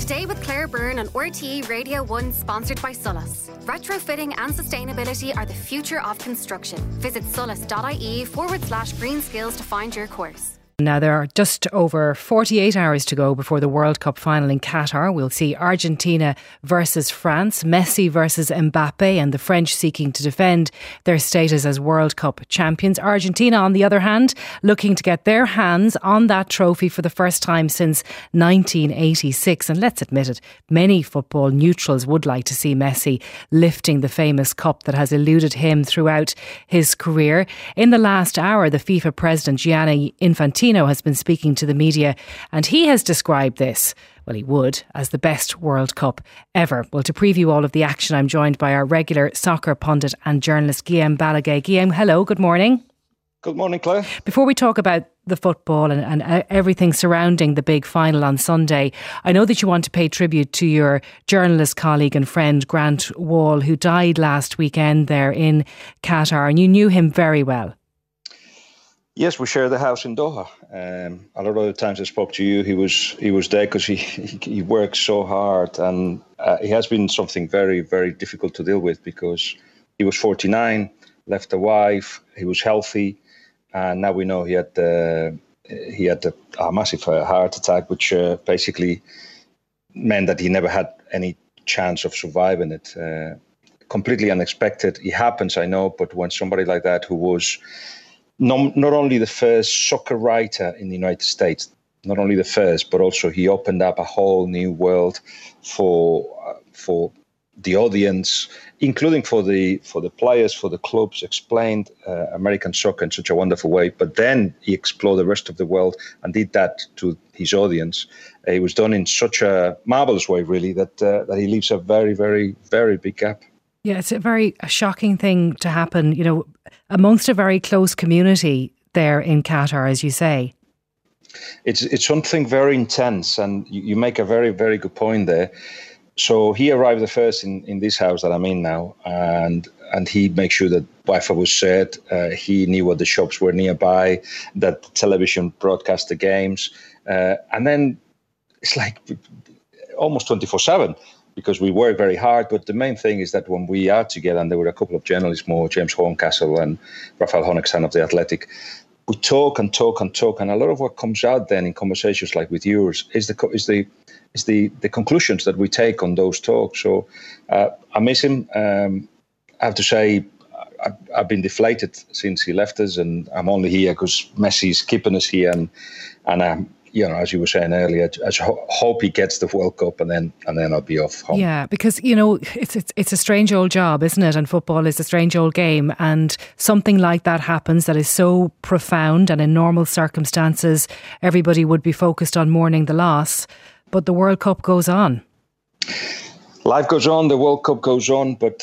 Today with Claire Byrne on RTE Radio 1, sponsored by Sullus. Retrofitting and sustainability are the future of construction. Visit sullus.ie/green skills to find your course. Now, there are just over 48 hours to go before the World Cup final in Qatar. We'll see Argentina versus France, Messi versus Mbappe, and the French seeking to defend their status as World Cup champions. Argentina, on the other hand, looking to get their hands on that trophy for the first time since 1986. And let's admit it, many football neutrals would like to see Messi lifting the famous cup that has eluded him throughout his career. In the last hour, the FIFA president, Gianni Infantino, has been speaking to the media, and he has described this, well, he would, as the best World Cup ever. Well, to preview all of the action, I'm joined by our regular soccer pundit and journalist, Guillaume Balaguer. Guillaume, hello, good morning. Good morning, Claire. Before we talk about the football and everything surrounding the big final on Sunday, I know that you want to pay tribute to your journalist colleague and friend, Grant Wall, who died last weekend there in Qatar, and you knew him very well. Yes, we share the house in Doha. A lot of the times I spoke to you, he was there because he works so hard, and it has been something very, very difficult to deal with because he was 49, left a wife, he was healthy, and now we know he had a massive heart attack, which basically meant that he never had any chance of surviving it. Completely unexpected. It happens, I know, but when somebody like that who was not only the first soccer writer in the United States, not only the first, but also he opened up a whole new world for the audience, including for the players, for the clubs, explained American soccer in such a wonderful way. But then he explored the rest of the world and did that to his audience. It was done in such a marvelous way, really, that he leaves a very, very, very big gap. Yeah, it's a very shocking thing to happen, you know, amongst a very close community there in Qatar, as you say. It's something very intense, and you make a very, very good point there. So he arrived the first in this house that I'm in now, and he makes sure that Wi-Fi was set. He knew what the shops were nearby, that the television broadcast the games, and then it's like almost 24/7. Because we work very hard, but the main thing is that when we are together, and there were a couple of journalists more, James Horncastle and Rafael Honigsan of The Athletic, we talk and talk and talk, and a lot of what comes out then in conversations like with yours is the conclusions that we take on those talks. So I miss him. I have to say, I've been deflated since he left us, and I'm only here because Messi's keeping us here, and you know, as you were saying earlier, I hope he gets the World Cup and then I'll be off home. Yeah, because, you know, it's a strange old job, isn't it? And football is a strange old game. And something like that happens that is so profound, and in normal circumstances, everybody would be focused on mourning the loss. But the World Cup goes on. Life goes on, the World Cup goes on, but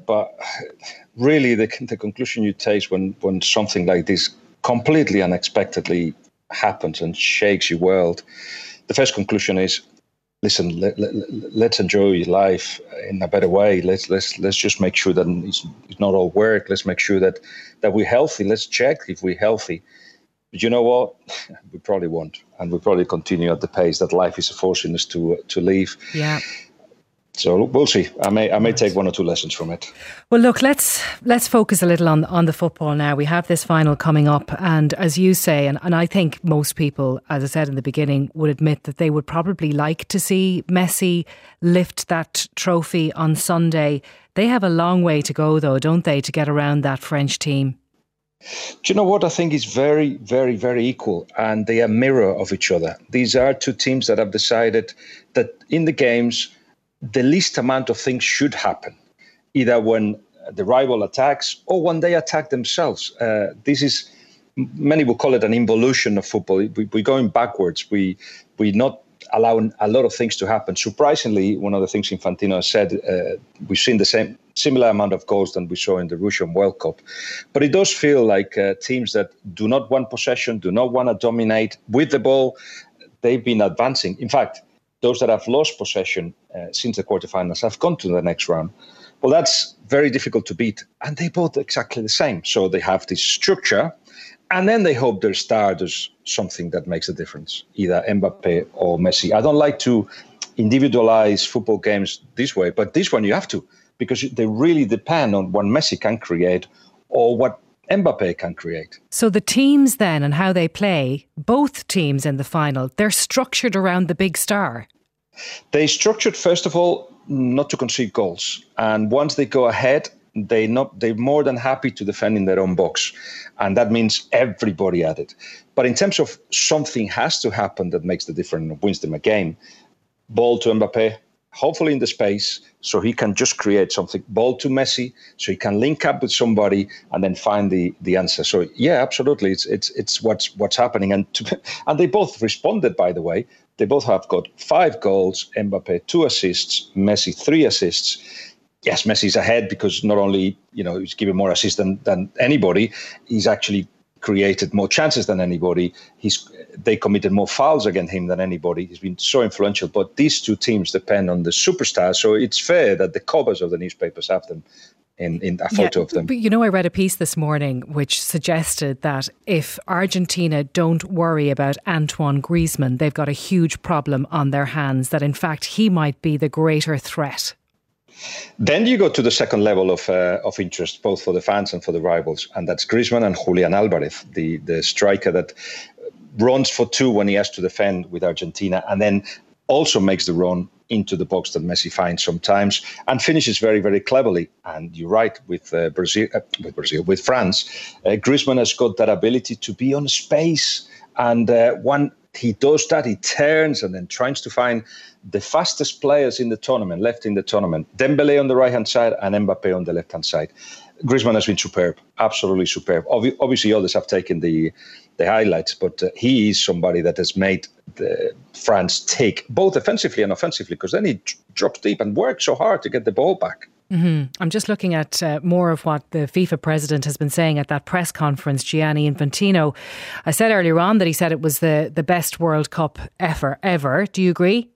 really the conclusion you take when something like this completely unexpectedly happens and shakes your world, the first conclusion is, listen, let's enjoy life in a better way. Let's just make sure that it's not all work. Let's make sure that we're healthy. Let's check if we're healthy. But you know what? We probably won't, and we'll probably continue at the pace that life is forcing us to live. Yeah. So we'll see. I may take one or two lessons from it. Well, look, let's focus a little on the football now. We have this final coming up, and as you say, and I think most people, as I said in the beginning, would admit that they would probably like to see Messi lift that trophy on Sunday. They have a long way to go, though, don't they, to get around that French team? Do you know what? I think it's very, very, very equal, and they are mirror of each other. These are two teams that have decided that in the games, the least amount of things should happen, either when the rival attacks or when they attack themselves. This is, many will call it an involution of football. We're going backwards. We're not allowing a lot of things to happen. Surprisingly, one of the things Infantino said, we've seen the similar amount of goals than we saw in the Russian World Cup. But it does feel like teams that do not want possession, do not want to dominate with the ball, they've been advancing. In fact, those that have lost possession since the quarterfinals have gone to the next round. Well, that's very difficult to beat. And they both exactly the same. So they have this structure, and then they hope their star does something that makes a difference, either Mbappe or Messi. I don't like to individualize football games this way. But this one you have to, because they really depend on what Messi can create or what Mbappe can create. So the teams then and how they play, both teams in the final, they're structured around the big star. They structured, first of all, not to concede goals. And once they go ahead, they're more than happy to defend in their own box. And that means everybody at it. But in terms of something has to happen that makes the difference and wins them a game, ball to Mbappe, hopefully in the space, so he can just create something. Ball to Messi, so he can link up with somebody and then find the answer. So yeah, absolutely, it's what's happening. And they both responded, by the way. They both have got 5 goals. Mbappe 2 assists, Messi 3 assists. Yes, Messi's ahead because not only he's given more assists than anybody, he's actually created more chances than anybody. They committed more fouls against him than anybody. He's been so influential. But these two teams depend on the superstars, so it's fair that the covers of the newspapers have them in a photo of them. But I read a piece this morning which suggested that if Argentina don't worry about Antoine Griezmann, they've got a huge problem on their hands, that in fact he might be the greater threat. Then you go to the second level of interest, both for the fans and for the rivals, and that's Griezmann and Julian Alvarez, the striker that runs for 2 when he has to defend with Argentina, and then also makes the run into the box that Messi finds sometimes, and finishes very, very cleverly. And you're right, with France, Griezmann has got that ability to be on space, and when he does that, he turns and then tries to find the fastest players in the tournament, left in the tournament. Dembélé on the right-hand side and Mbappe on the left-hand side. Griezmann has been superb, absolutely superb. Obviously, others have taken the highlights, but he is somebody that has made France tick, both offensively and offensively, because then he drops deep and works so hard to get the ball back. Mm-hmm. I'm just looking at more of what the FIFA president has been saying at that press conference, Gianni Infantino. I said earlier on that he said it was the best World Cup ever. Do you agree?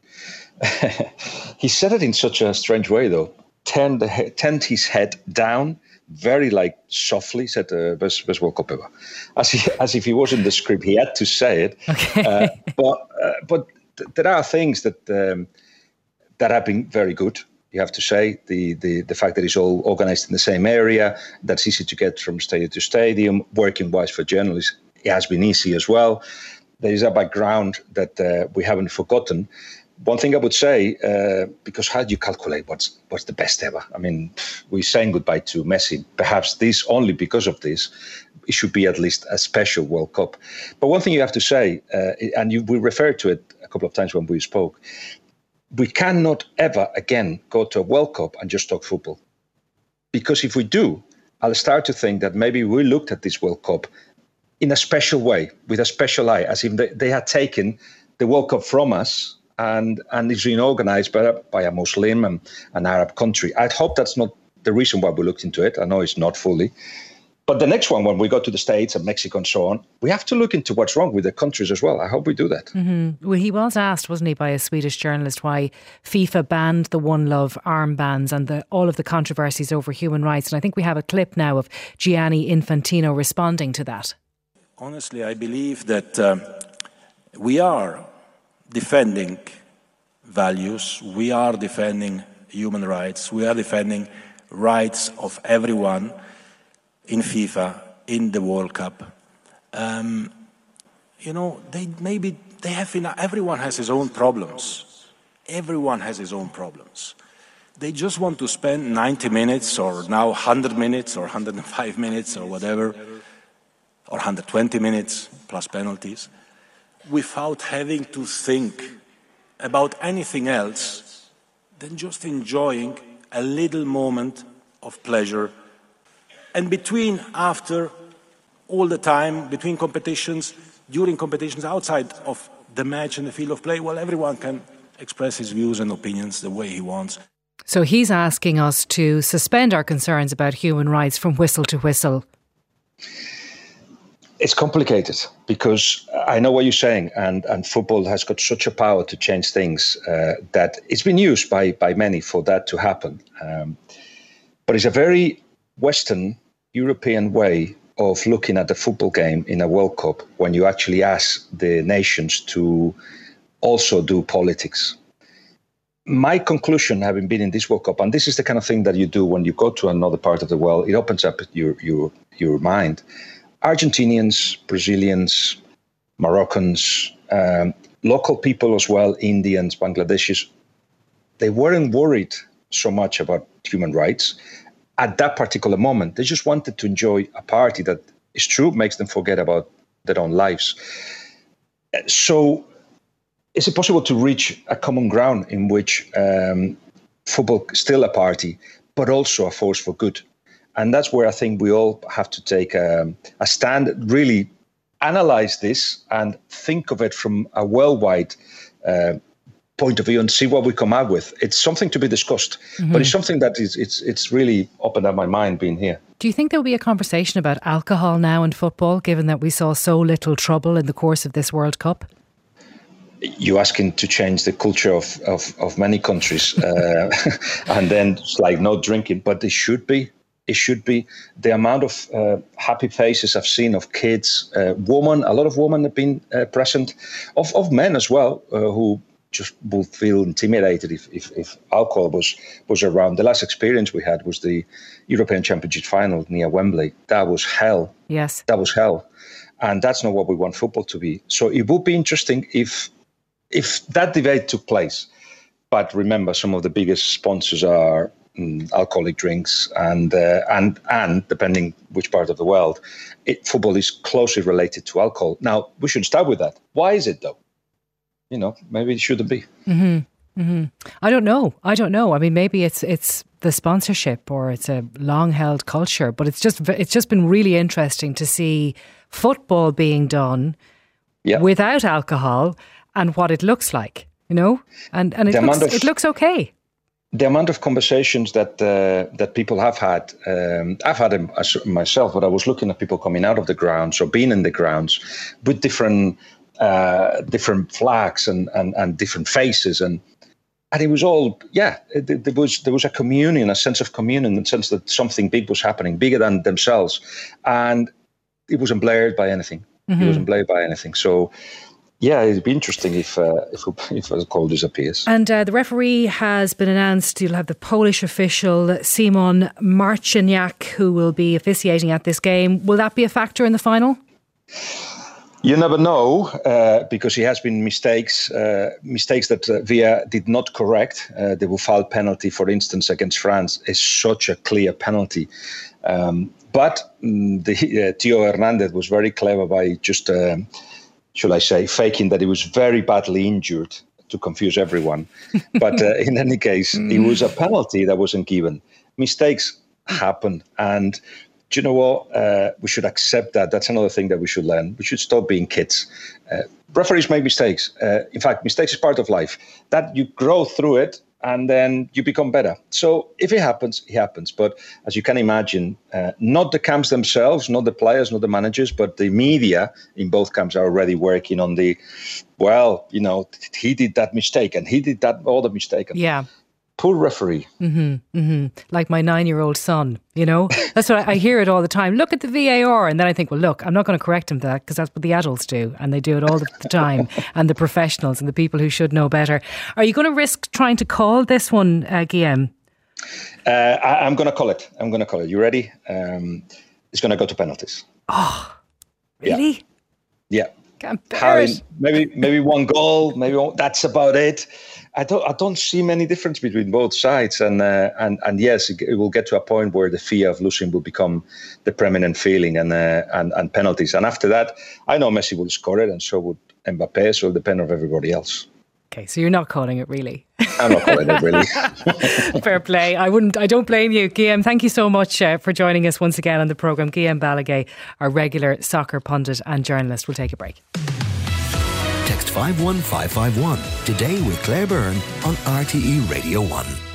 He said it in such a strange way, though. Turned his head down, very softly, said best World Cup ever. As if he was in the script, he had to say it. Okay. But there are things that have been very good. You have to say the fact that it's all organised in the same area, that's easy to get from stadium to stadium. Working wise for journalists, it has been easy as well. There is a background that we haven't forgotten. One thing I would say, because how do you calculate what's the best ever? I mean, we're saying goodbye to Messi. Perhaps only because of this, it should be at least a special World Cup. But one thing you have to say, and we referred to it a couple of times when we spoke, we cannot ever again go to a World Cup and just talk football. Because if we do, I'll start to think that maybe we looked at this World Cup in a special way, with a special eye, as if they had taken the World Cup from us and it's been organised by a Muslim and an Arab country. I hope that's not the reason why we looked into it. I know it's not fully. But the next one, when we go to the States and Mexico and so on, we have to look into what's wrong with the countries as well. I hope we do that. Mm-hmm. Well, he was asked, wasn't he, by a Swedish journalist why FIFA banned the One Love armbands and all of the controversies over human rights. And I think we have a clip now of Gianni Infantino responding to that. Honestly, I believe that we are defending values, we are defending human rights, we are defending rights of everyone in FIFA, in the World Cup. Everyone has his own problems. Everyone has his own problems. They just want to spend 90 minutes or now 100 minutes or 105 minutes or whatever, or 120 minutes plus penalties, without having to think about anything else than just enjoying a little moment of pleasure. And after, all the time, between competitions, during competitions, outside of the match and the field of play, well, everyone can express his views and opinions the way he wants. So he's asking us to suspend our concerns about human rights from whistle to whistle. It's complicated because I know what you're saying, and football has got such a power to change things that it's been used by many for that to happen. But it's a very Western European way of looking at the football game in a World Cup when you actually ask the nations to also do politics. my conclusion, having been in this World Cup, and this is the kind of thing that you do when you go to another part of the world, it opens up your mind. Argentinians, Brazilians, Moroccans, local people as well, Indians, Bangladeshis, they weren't worried so much about human rights at that particular moment. They just wanted to enjoy a party that, is true, makes them forget about their own lives. So is it possible to reach a common ground in which football is still a party, but also a force for good? And that's where I think we all have to take a stand, really analyze this and think of it from a worldwide point of view and see what we come out with. It's something to be discussed, but it's something that it's really opened up my mind being here. Do you think there'll be a conversation about alcohol now in football, given that we saw so little trouble in the course of this World Cup? You're asking to change the culture of many countries, and then it's like no drinking, but it should be. It should be. The amount of happy faces I've seen of kids, a lot of women have been present, of men as well, who just would feel intimidated if alcohol was around. The last experience we had was the European Championship final near Wembley. That was hell. Yes. That was hell. And that's not what we want football to be. So it would be interesting if that debate took place. But remember, some of the biggest sponsors are alcoholic drinks, and depending which part of the world, football is closely related to alcohol. Now, we should start with that. Why is it, though? Maybe it shouldn't be. I don't know. I mean, maybe it's the sponsorship, or it's a long-held culture. But it's just been really interesting to see football being done without alcohol and what it looks like. And it looks okay. The amount of conversations that people have had, I've had them myself, but I was looking at people coming out of the grounds or being in the grounds with different flags and different faces, and it was all there was a communion, a sense of communion, a sense that something big was happening, bigger than themselves, and it wasn't blared by anything. It wasn't blared by anything. So. Yeah, it'd be interesting if alcohol disappears. And the referee has been announced. You'll have the Polish official, Simon Marciniak, who will be officiating at this game. Will that be a factor in the final? You never know, because there has been mistakes that VAR did not correct. The Boufal penalty, for instance, against France is such a clear penalty. But Theo Hernandez was very clever by just... should I say, faking that he was very badly injured to confuse everyone. But in any case, it was a penalty that wasn't given. Mistakes happen. And do you know what? We should accept that. That's another thing that we should learn. We should stop being kids. Referees make mistakes. In fact, mistakes is part of life. That you grow through it, and then you become better. So if it happens, it happens. But as you can imagine, not the camps themselves, not the players, not the managers, but the media in both camps are already working on he did that mistake and he did that other mistake. Yeah. Poor referee. Like my 9-year-old son, That's what I hear it all the time. Look at the VAR. And then I think, well, look, I'm not going to correct him for that, because that's what the adults do. And they do it all the time. And the professionals and the people who should know better. Are you going to risk trying to call this one, Guillem? I'm going to call it. You ready? It's going to go to penalties. Oh, really? Yeah. Can't bear it. Maybe one goal. That's about it. I don't see many difference between both sides, and yes, it will get to a point where the fear of losing will become the preeminent feeling, and penalties. And after that, I know Messi will score it, and so would Mbappe. So it'll depend on everybody else. Okay, so you're not calling it, really? I'm not calling it, really. Fair play. I don't blame you. Guillem, thank you so much for joining us once again on the programme. Guillem Balagué, our regular soccer pundit and journalist. We'll take a break. Text 51551 today with Claire Byrne on RTE Radio 1.